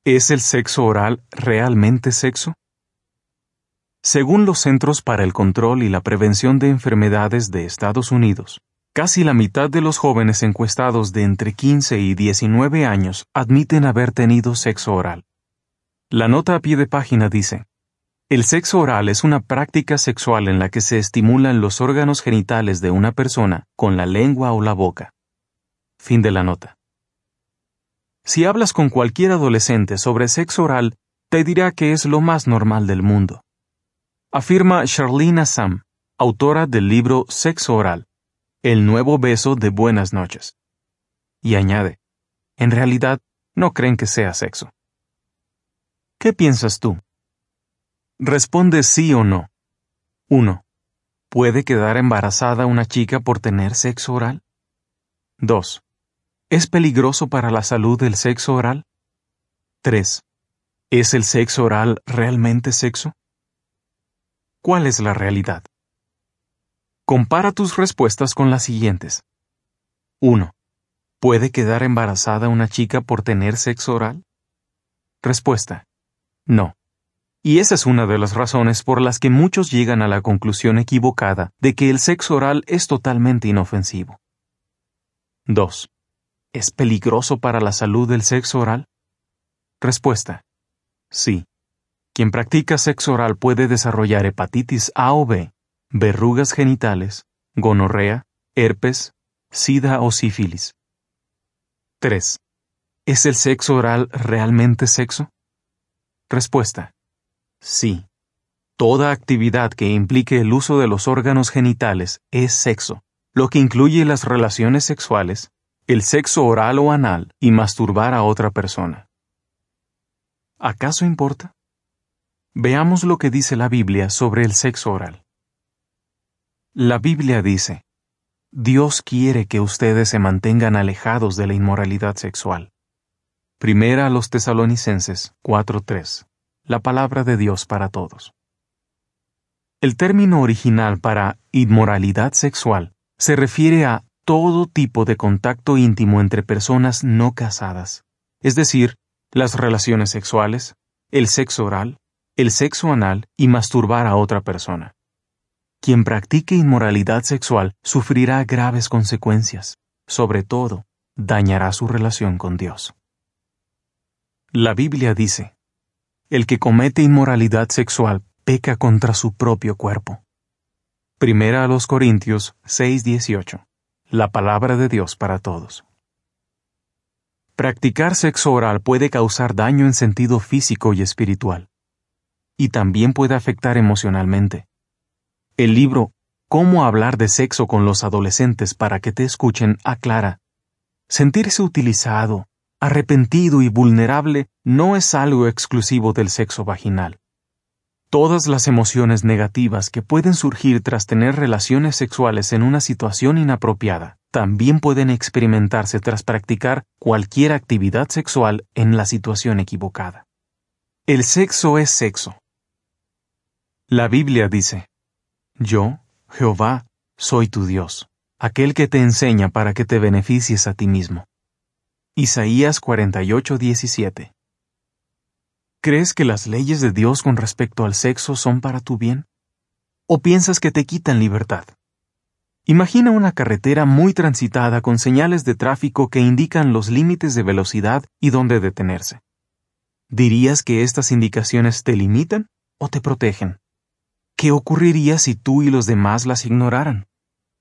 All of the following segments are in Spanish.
¿Es el sexo oral realmente sexo? Según los Centros para el Control y la Prevención de Enfermedades de Estados Unidos, casi la mitad de los jóvenes encuestados de entre 15 y 19 años admiten haber tenido sexo oral. La nota a pie de página dice: el sexo oral es una práctica sexual en la que se estimulan los órganos genitales de una persona con la lengua o la boca. Fin de la nota. Si hablas con cualquier adolescente sobre sexo oral, te dirá que es lo más normal del mundo. Afirma Charlene Assam, autora del libro Sexo Oral, el nuevo beso de buenas noches. Y añade: en realidad, no creen que sea sexo. ¿Qué piensas tú? Responde sí o no. 1. ¿Puede quedar embarazada una chica por tener sexo oral? 2. ¿Es peligroso para la salud el sexo oral? 3. ¿Es el sexo oral realmente sexo? ¿Cuál es la realidad? Compara tus respuestas con las siguientes. 1. ¿Puede quedar embarazada una chica por tener sexo oral? Respuesta: no. Y esa es una de las razones por las que muchos llegan a la conclusión equivocada de que el sexo oral es totalmente inofensivo. 2. ¿Es peligroso para la salud el sexo oral? Respuesta: sí. Quien practica sexo oral puede desarrollar hepatitis A o B, verrugas genitales, gonorrea, herpes, sida o sífilis. 3. ¿Es el sexo oral realmente sexo? Respuesta: sí. Toda actividad que implique el uso de los órganos genitales es sexo, lo que incluye las relaciones sexuales, el sexo oral o anal y masturbar a otra persona. ¿Acaso importa? Veamos lo que dice la Biblia sobre el sexo oral. La Biblia dice: Dios quiere que ustedes se mantengan alejados de la inmoralidad sexual. Primera a los Tesalonicenses 4:3. La palabra de Dios para todos. El término original para inmoralidad sexual se refiere a todo tipo de contacto íntimo entre personas no casadas, es decir, las relaciones sexuales, el sexo oral, el sexo anal y masturbar a otra persona. Quien practique inmoralidad sexual sufrirá graves consecuencias. Sobre todo, dañará su relación con Dios. La Biblia dice: el que comete inmoralidad sexual peca contra su propio cuerpo. Primera a los Corintios 6:18. La palabra de Dios para todos. Practicar sexo oral puede causar daño en sentido físico y espiritual. Y también puede afectar emocionalmente. El libro Cómo hablar de sexo con los adolescentes para que te escuchen aclara: sentirse utilizado, arrepentido y vulnerable no es algo exclusivo del sexo vaginal. Todas las emociones negativas que pueden surgir tras tener relaciones sexuales en una situación inapropiada también pueden experimentarse tras practicar cualquier actividad sexual en la situación equivocada. El sexo es sexo. La Biblia dice: yo, Jehová, soy tu Dios, aquel que te enseña para que te beneficies a ti mismo. Isaías 48:17. ¿Crees que las leyes de Dios con respecto al sexo son para tu bien? ¿O piensas que te quitan libertad? Imagina una carretera muy transitada con señales de tráfico que indican los límites de velocidad y dónde detenerse. ¿Dirías que estas indicaciones te limitan o te protegen? ¿Qué ocurriría si tú y los demás las ignoraran?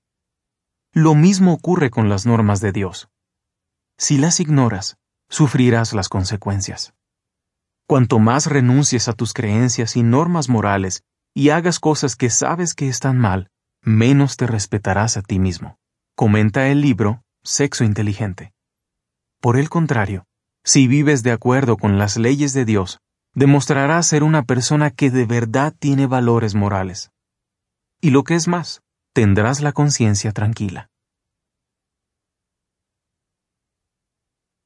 Lo mismo ocurre con las normas de Dios. Si las ignoras, sufrirás las consecuencias. Cuanto más renuncies a tus creencias y normas morales y hagas cosas que sabes que están mal, menos te respetarás a ti mismo. Comenta el libro Sexo Inteligente. Por el contrario, si vives de acuerdo con las leyes de Dios, demostrarás ser una persona que de verdad tiene valores morales. Y lo que es más, tendrás la conciencia tranquila.